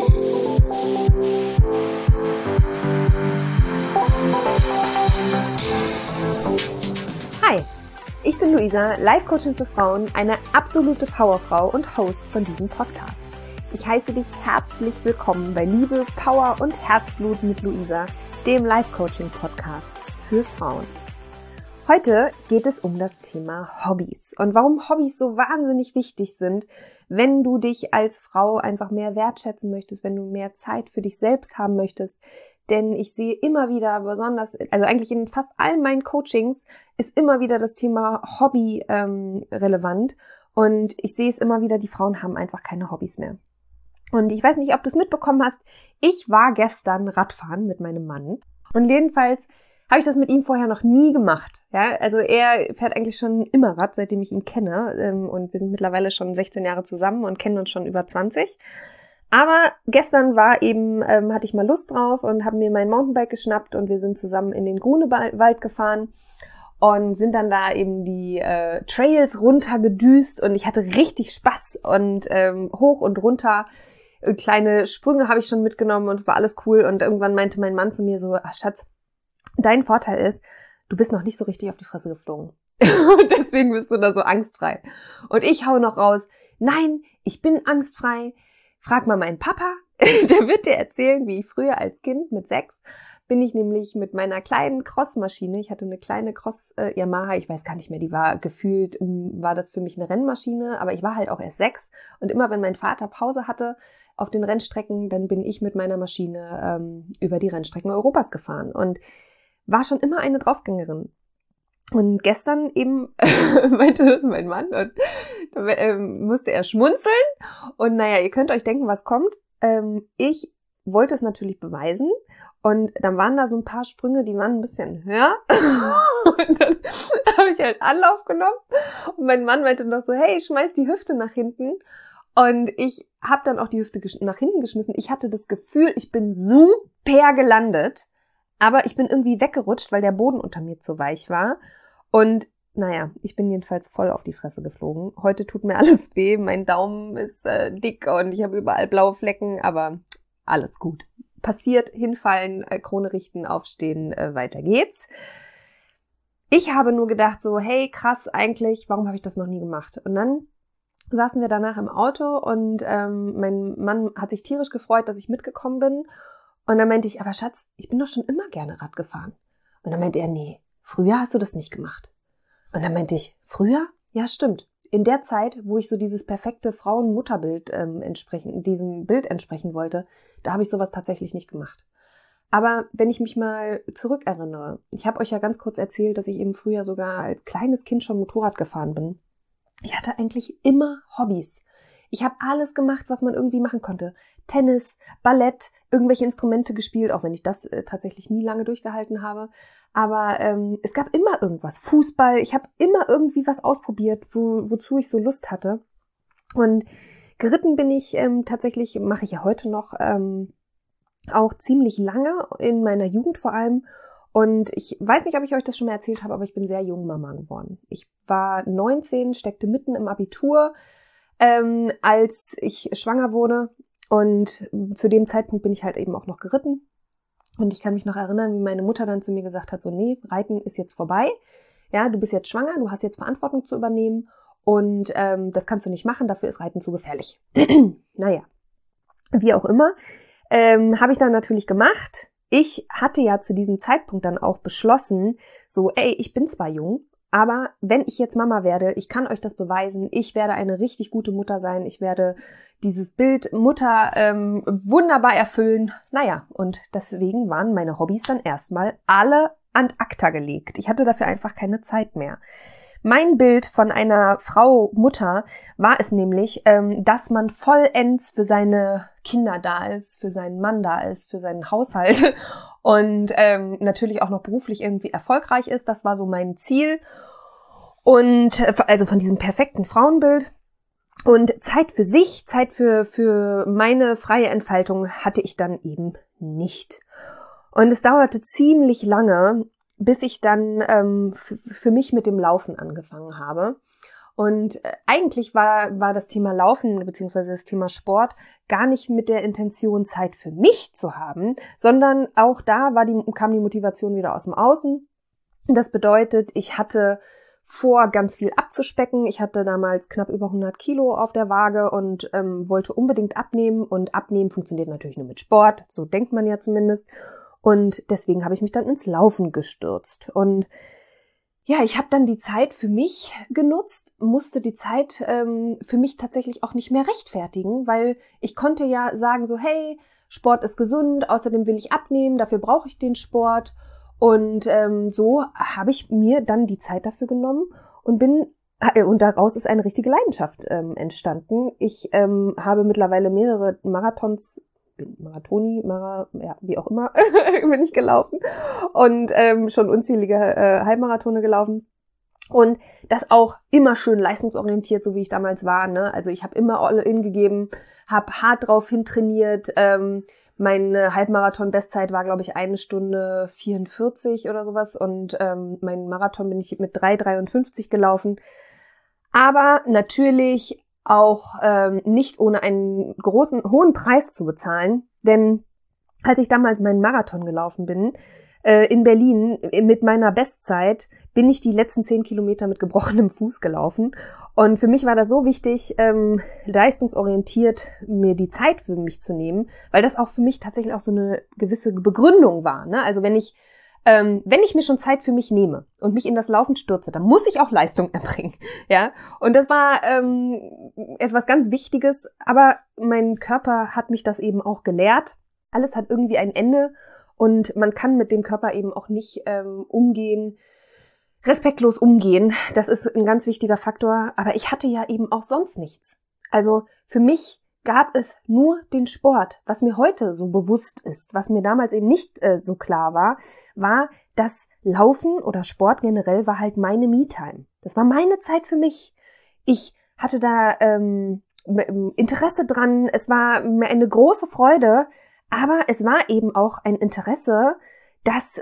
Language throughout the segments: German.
Hi, ich bin Luisa, Life-Coachin für Frauen, eine absolute Powerfrau und Host von diesem Podcast. Ich heiße dich herzlich willkommen bei Liebe, Power und Herzblut mit Luisa, dem Life-Coaching-Podcast für Frauen. Heute geht es um das Thema Hobbys und warum Hobbys so wahnsinnig wichtig sind, wenn du dich als Frau einfach mehr wertschätzen möchtest, wenn du mehr Zeit für dich selbst haben möchtest. Denn ich sehe immer wieder, besonders, also eigentlich in fast allen meinen Coachings, ist immer wieder das Thema Hobby relevant. Und ich sehe es immer wieder, die Frauen haben einfach keine Hobbys mehr. Und ich weiß nicht, ob du es mitbekommen hast, ich war gestern Radfahren mit meinem Mann. Und jedenfalls habe ich das mit ihm vorher noch nie gemacht. Ja, also er fährt eigentlich schon immer Rad, seitdem ich ihn kenne. Und wir sind mittlerweile schon 16 Jahre zusammen und kennen uns schon über 20. Aber gestern war eben, hatte ich mal Lust drauf und habe mir mein Mountainbike geschnappt und wir sind zusammen in den Grunewald gefahren und sind dann da eben die Trails runtergedüst und ich hatte richtig Spaß und hoch und runter. Kleine Sprünge habe ich schon mitgenommen und es war alles cool und irgendwann meinte mein Mann zu mir so, ach Schatz, dein Vorteil ist, du bist noch nicht so richtig auf die Fresse geflogen. Deswegen bist du da so angstfrei. Und ich hau noch raus, nein, ich bin angstfrei. Frag mal meinen Papa, der wird dir erzählen, wie ich früher als Kind mit 6 bin ich nämlich mit meiner kleinen Crossmaschine, ich hatte eine kleine Cross-Yamaha, ich weiß gar nicht mehr, die war gefühlt, war das für mich eine Rennmaschine, aber ich war halt auch erst 6 und immer wenn mein Vater Pause hatte auf den Rennstrecken, dann bin ich mit meiner Maschine über die Rennstrecken Europas gefahren und war schon immer eine Draufgängerin. Und gestern eben meinte das mein Mann und da musste er schmunzeln. Und naja, ihr könnt euch denken, was kommt. Ich wollte es natürlich beweisen. Und dann waren da so ein paar Sprünge, die waren ein bisschen höher. Und dann habe ich halt Anlauf genommen. Und mein Mann meinte noch so, hey, schmeiß die Hüfte nach hinten. Und ich habe dann auch die Hüfte nach hinten geschmissen. Ich hatte das Gefühl, ich bin super gelandet. Aber ich bin irgendwie weggerutscht, weil der Boden unter mir zu weich war. Und naja, ich bin jedenfalls voll auf die Fresse geflogen. Heute tut mir alles weh, mein Daumen ist dick und ich habe überall blaue Flecken, aber alles gut. Passiert, hinfallen, Krone richten, aufstehen, weiter geht's. Ich habe nur gedacht so, hey, krass eigentlich, warum habe ich das noch nie gemacht? Und dann saßen wir danach im Auto und mein Mann hat sich tierisch gefreut, dass ich mitgekommen bin. Und dann meinte ich, aber Schatz, ich bin doch schon immer gerne Rad gefahren. Und dann meinte er, nee, früher hast du das nicht gemacht. Und dann meinte ich, früher? Ja, stimmt. In der Zeit, wo ich so dieses perfekte Frauen-Mutter-Bild diesem Bild entsprechen wollte, da habe ich sowas tatsächlich nicht gemacht. Aber wenn ich mich mal zurückerinnere, ich habe euch ja ganz kurz erzählt, dass ich eben früher sogar als kleines Kind schon Motorrad gefahren bin. Ich hatte eigentlich immer Hobbys. Ich habe alles gemacht, was man irgendwie machen konnte. Tennis, Ballett, irgendwelche Instrumente gespielt, auch wenn ich das tatsächlich nie lange durchgehalten habe. Aber es gab immer irgendwas. Fußball, ich habe immer irgendwie was ausprobiert, wozu ich so Lust hatte. Und geritten bin ich tatsächlich, mache ich ja heute noch, auch ziemlich lange, in meiner Jugend vor allem. Und ich weiß nicht, ob ich euch das schon mal erzählt habe, aber ich bin sehr jung Mama geworden. Ich war 19, steckte mitten im Abitur, als ich schwanger wurde. Und zu dem Zeitpunkt bin ich halt eben auch noch geritten. Und ich kann mich noch erinnern, wie meine Mutter dann zu mir gesagt hat, so, nee, Reiten ist jetzt vorbei. Ja, du bist jetzt schwanger, du hast jetzt Verantwortung zu übernehmen. Und das kannst du nicht machen, dafür ist Reiten zu gefährlich. Naja, wie auch immer, habe ich dann natürlich gemacht. Ich hatte ja zu diesem Zeitpunkt dann auch beschlossen, so, ey, ich bin zwar jung, aber wenn ich jetzt Mama werde, ich kann euch das beweisen, ich werde eine richtig gute Mutter sein, ich werde dieses Bild Mutter wunderbar erfüllen. Naja, und deswegen waren meine Hobbys dann erstmal alle ad acta gelegt. Ich hatte dafür einfach keine Zeit mehr. Mein Bild von einer Frau, Mutter, war es nämlich, dass man vollends für seine Kinder da ist, für seinen Mann da ist, für seinen Haushalt und natürlich auch noch beruflich irgendwie erfolgreich ist. Das war so mein Ziel. Und also von diesem perfekten Frauenbild. Und Zeit für sich, Zeit für meine freie Entfaltung hatte ich dann eben nicht. Und es dauerte ziemlich lange, bis ich dann für mich mit dem Laufen angefangen habe. Und eigentlich war das Thema Laufen bzw. das Thema Sport gar nicht mit der Intention, Zeit für mich zu haben, sondern auch da kam die Motivation wieder aus dem Außen. Das bedeutet, ich hatte vor, ganz viel abzuspecken. Ich hatte damals knapp über 100 Kilo auf der Waage und wollte unbedingt abnehmen. Und abnehmen funktioniert natürlich nur mit Sport, so denkt man ja zumindest. Und deswegen habe ich mich dann ins Laufen gestürzt. Und ja, ich habe dann die Zeit für mich genutzt, musste die Zeit für mich tatsächlich auch nicht mehr rechtfertigen, weil ich konnte ja sagen so, hey, Sport ist gesund, außerdem will ich abnehmen, dafür brauche ich den Sport. Und so habe ich mir dann die Zeit dafür genommen und daraus ist eine richtige Leidenschaft entstanden. Ich habe mittlerweile mehrere Marathons, wie auch immer, bin ich gelaufen und schon unzählige Halbmarathone gelaufen. Und das auch immer schön leistungsorientiert, so wie ich damals war, ne? Also ich habe immer All-in gegeben, habe hart drauf hin trainiert. Meine Halbmarathon-Bestzeit war, glaube ich, 1 Stunde 44 oder sowas. Und mein Marathon bin ich mit 3,53 gelaufen. Aber natürlich auch nicht ohne einen hohen Preis zu bezahlen. Denn als ich damals meinen Marathon gelaufen bin, in Berlin mit meiner Bestzeit, bin ich die letzten 10 Kilometer mit gebrochenem Fuß gelaufen. Und für mich war das so wichtig, leistungsorientiert mir die Zeit für mich zu nehmen, weil das auch für mich tatsächlich auch so eine gewisse Begründung war. Ne? Also wenn ich mir schon Zeit für mich nehme und mich in das Laufen stürze, dann muss ich auch Leistung erbringen. Ja? Und das war etwas ganz Wichtiges, aber mein Körper hat mich das eben auch gelehrt. Alles hat irgendwie ein Ende. Und man kann mit dem Körper eben auch nicht respektlos umgehen. Das ist ein ganz wichtiger Faktor. Aber ich hatte ja eben auch sonst nichts. Also für mich gab es nur den Sport. Was mir heute so bewusst ist, was mir damals eben nicht so klar war, dass Laufen oder Sport generell war halt meine Me-Time. Das war meine Zeit für mich. Ich hatte da Interesse dran. Es war mir eine große Freude. Aber es war eben auch ein Interesse, das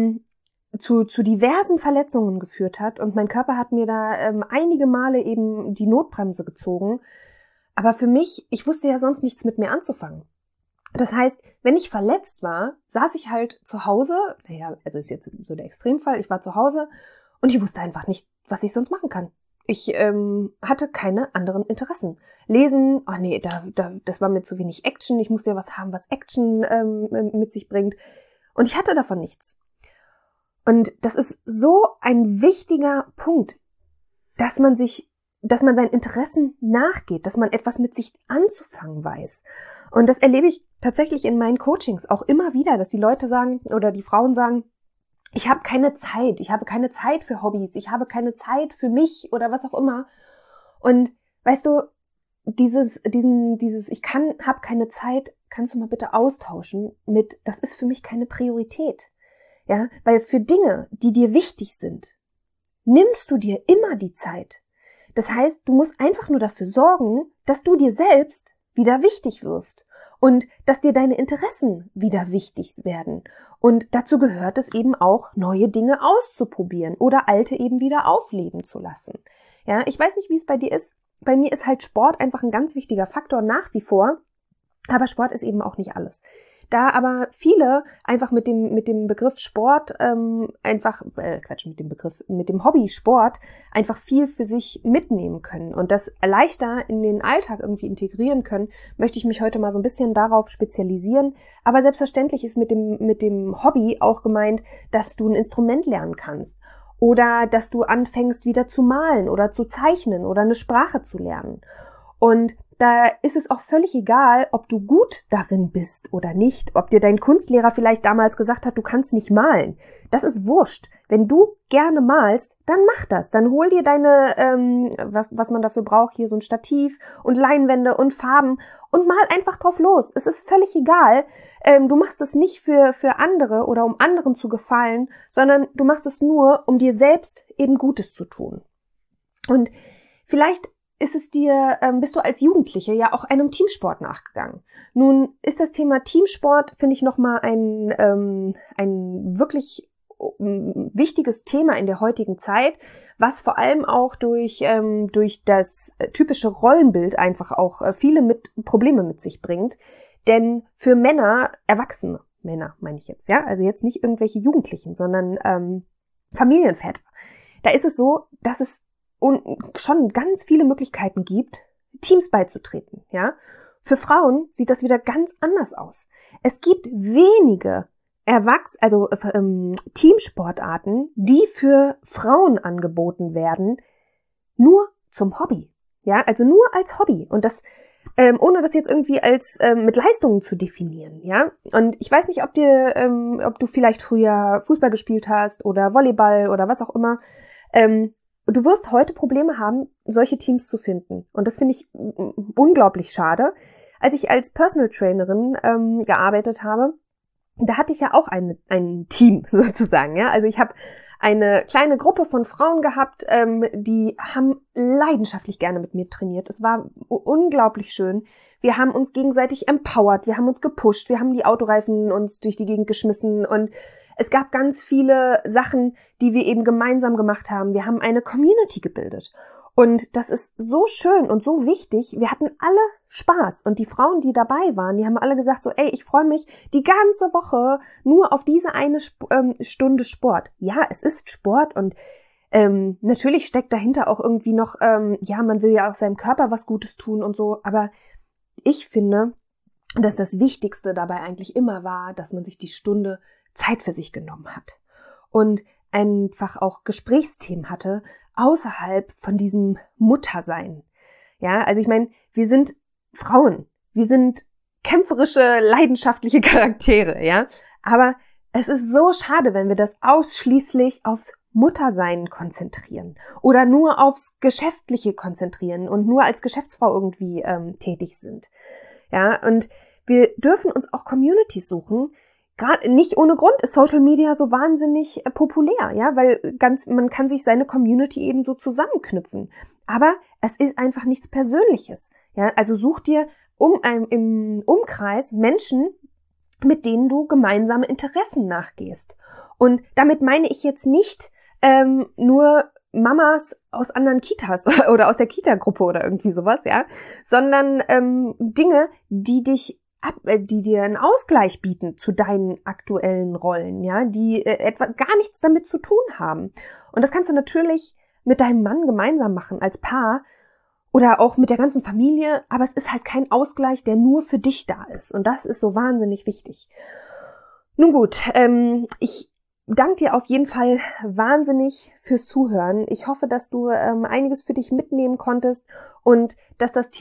zu diversen Verletzungen geführt hat. Und mein Körper hat mir da einige Male eben die Notbremse gezogen. Aber für mich, ich wusste ja sonst nichts mit mir anzufangen. Das heißt, wenn ich verletzt war, saß ich halt zu Hause. Naja, also ist jetzt so der Extremfall. Ich war zu Hause und ich wusste einfach nicht, was ich sonst machen kann. Ich hatte keine anderen Interessen. Lesen, das war mir zu wenig Action. Ich musste ja was haben, was Action mit sich bringt. Und ich hatte davon nichts. Und das ist so ein wichtiger Punkt, dass man seinen Interessen nachgeht, dass man etwas mit sich anzufangen weiß. Und das erlebe ich tatsächlich in meinen Coachings auch immer wieder, dass die Leute sagen oder die Frauen sagen, ich habe keine Zeit für Hobbys, ich habe keine Zeit für mich oder was auch immer. Und weißt du, dieses habe keine Zeit, kannst du mal bitte austauschen mit, das ist für mich keine Priorität. Ja, weil für Dinge, die dir wichtig sind, nimmst du dir immer die Zeit. Das heißt, du musst einfach nur dafür sorgen, dass du dir selbst wieder wichtig wirst und dass dir deine Interessen wieder wichtig werden. Und dazu gehört es eben auch, neue Dinge auszuprobieren oder alte eben wieder aufleben zu lassen. Ja, ich weiß nicht, wie es bei dir ist. Bei mir ist halt Sport einfach ein ganz wichtiger Faktor nach wie vor. Aber Sport ist eben auch nicht alles. Da aber viele einfach mit dem Begriff Sport mit dem Hobby Sport einfach viel für sich mitnehmen können und das leichter in den Alltag irgendwie integrieren können, möchte ich mich heute mal so ein bisschen darauf spezialisieren. Aber selbstverständlich ist mit dem Hobby auch gemeint, dass du ein Instrument lernen kannst oder dass du anfängst wieder zu malen oder zu zeichnen oder eine Sprache zu lernen. Und da ist es auch völlig egal, ob du gut darin bist oder nicht, ob dir dein Kunstlehrer vielleicht damals gesagt hat, du kannst nicht malen. Das ist wurscht. Wenn du gerne malst, dann mach das. Dann hol dir deine, was man dafür braucht, hier so ein Stativ und Leinwände und Farben und mal einfach drauf los. Es ist völlig egal. Du machst es nicht für andere oder um anderen zu gefallen, sondern du machst es nur, um dir selbst eben Gutes zu tun. Und vielleicht bist du als Jugendliche ja auch einem Teamsport nachgegangen. Nun ist das Thema Teamsport, finde ich, nochmal ein wirklich wichtiges Thema in der heutigen Zeit, was vor allem auch durch das typische Rollenbild einfach auch viele Probleme mit sich bringt. Denn für Männer, erwachsene Männer meine ich jetzt, ja, also jetzt nicht irgendwelche Jugendlichen, sondern Familienväter, da ist es so, dass es schon ganz viele Möglichkeiten gibt, Teams beizutreten, ja. Für Frauen sieht das wieder ganz anders aus. Es gibt wenige Teamsportarten, die für Frauen angeboten werden, nur zum Hobby, ja, also nur als Hobby und das ohne das jetzt irgendwie als mit Leistungen zu definieren, ja. Und ich weiß nicht, ob du vielleicht früher Fußball gespielt hast oder Volleyball oder was auch immer. Du wirst heute Probleme haben, solche Teams zu finden. Und das finde ich unglaublich schade. Als ich als Personal Trainerin gearbeitet habe, da hatte ich ja auch ein Team sozusagen, ja. Also ich habe eine kleine Gruppe von Frauen gehabt, die haben leidenschaftlich gerne mit mir trainiert. Es war unglaublich schön. Wir haben uns gegenseitig empowert, wir haben uns gepusht, wir haben die Autoreifen uns durch die Gegend geschmissen und es gab ganz viele Sachen, die wir eben gemeinsam gemacht haben. Wir haben eine Community gebildet. Und das ist so schön und so wichtig. Wir hatten alle Spaß. Und die Frauen, die dabei waren, die haben alle gesagt so, ey, ich freue mich die ganze Woche nur auf diese eine Stunde Sport. Ja, es ist Sport und natürlich steckt dahinter auch irgendwie noch, man will ja auch seinem Körper was Gutes tun und so. Aber ich finde, dass das Wichtigste dabei eigentlich immer war, dass man sich die Stunde Zeit für sich genommen hat. Und einfach auch Gesprächsthemen hatte, außerhalb von diesem Muttersein. Ja, also ich meine, wir sind Frauen, wir sind kämpferische, leidenschaftliche Charaktere, ja, aber es ist so schade, wenn wir das ausschließlich aufs Muttersein konzentrieren oder nur aufs Geschäftliche konzentrieren und nur als Geschäftsfrau irgendwie tätig sind. Ja, und wir dürfen uns auch Communities suchen. Gerade nicht ohne Grund ist Social Media so wahnsinnig populär, ja, weil man kann sich seine Community eben so zusammenknüpfen. Aber es ist einfach nichts Persönliches, ja. Also such dir im Umkreis Menschen, mit denen du gemeinsame Interessen nachgehst. Und damit meine ich jetzt nicht nur Mamas aus anderen Kitas oder aus der Kita-Gruppe oder irgendwie sowas, ja, sondern Dinge, die dir einen Ausgleich bieten zu deinen aktuellen Rollen, ja, die gar nichts damit zu tun haben. Und das kannst du natürlich mit deinem Mann gemeinsam machen, als Paar oder auch mit der ganzen Familie, aber es ist halt kein Ausgleich, der nur für dich da ist. Und das ist so wahnsinnig wichtig. Nun gut, ich danke dir auf jeden Fall wahnsinnig fürs Zuhören. Ich hoffe, dass du einiges für dich mitnehmen konntest und dass dass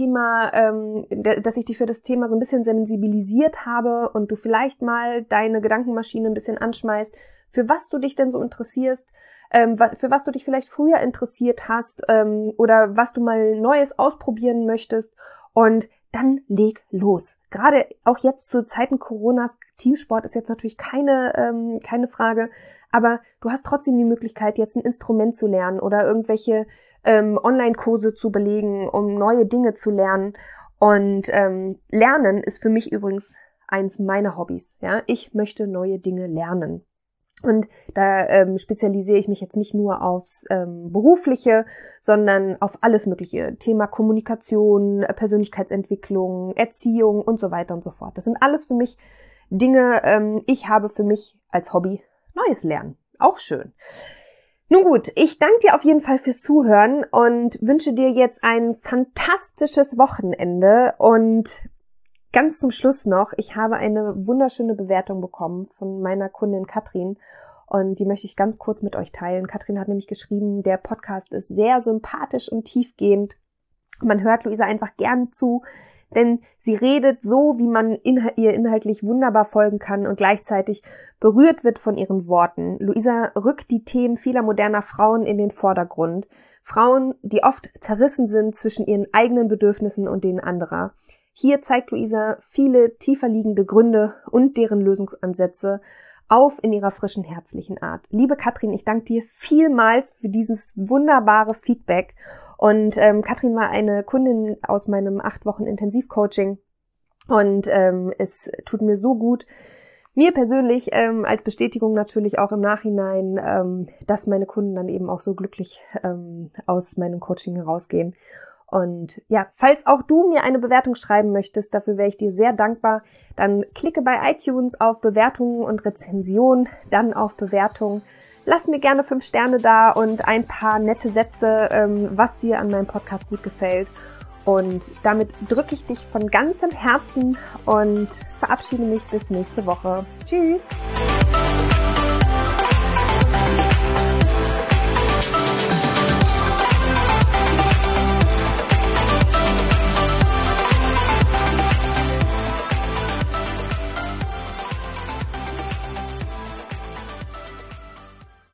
ich dich für das Thema so ein bisschen sensibilisiert habe und du vielleicht mal deine Gedankenmaschine ein bisschen anschmeißt, für was du dich denn so interessierst, für was du dich vielleicht früher interessiert hast oder was du mal Neues ausprobieren möchtest und dann leg los. Gerade auch jetzt zu Zeiten Coronas, Teamsport ist jetzt natürlich keine Frage, aber du hast trotzdem die Möglichkeit, jetzt ein Instrument zu lernen oder irgendwelche Online-Kurse zu belegen, um neue Dinge zu lernen. Und Lernen ist für mich übrigens eins meiner Hobbys. Ja, ich möchte neue Dinge lernen. Und da spezialisiere ich mich jetzt nicht nur aufs Berufliche, sondern auf alles Mögliche. Thema Kommunikation, Persönlichkeitsentwicklung, Erziehung und so weiter und so fort. Das sind alles für mich Dinge, ich habe für mich als Hobby Neues lernen. Auch schön. Nun gut, ich danke dir auf jeden Fall fürs Zuhören und wünsche dir jetzt ein fantastisches Wochenende und ganz zum Schluss noch, ich habe eine wunderschöne Bewertung bekommen von meiner Kundin Katrin und die möchte ich ganz kurz mit euch teilen. Katrin hat nämlich geschrieben, der Podcast ist sehr sympathisch und tiefgehend. Man hört Luisa einfach gern zu, denn sie redet so, wie man ihr inhaltlich wunderbar folgen kann und gleichzeitig berührt wird von ihren Worten. Luisa rückt die Themen vieler moderner Frauen in den Vordergrund. Frauen, die oft zerrissen sind zwischen ihren eigenen Bedürfnissen und denen anderer. Hier zeigt Luisa viele tiefer liegende Gründe und deren Lösungsansätze auf in ihrer frischen, herzlichen Art. Liebe Katrin, ich danke dir vielmals für dieses wunderbare Feedback. Und Katrin war eine Kundin aus meinem 8 Wochen Intensivcoaching und es tut mir so gut, mir persönlich als Bestätigung natürlich auch im Nachhinein, dass meine Kunden dann eben auch so glücklich aus meinem Coaching herausgehen. Und ja, falls auch du mir eine Bewertung schreiben möchtest, dafür wäre ich dir sehr dankbar, dann klicke bei iTunes auf Bewertungen und Rezension, dann auf Bewertungen. Lass mir gerne 5 Sterne da und ein paar nette Sätze, was dir an meinem Podcast gut gefällt. Und damit drücke ich dich von ganzem Herzen und verabschiede mich bis nächste Woche. Tschüss!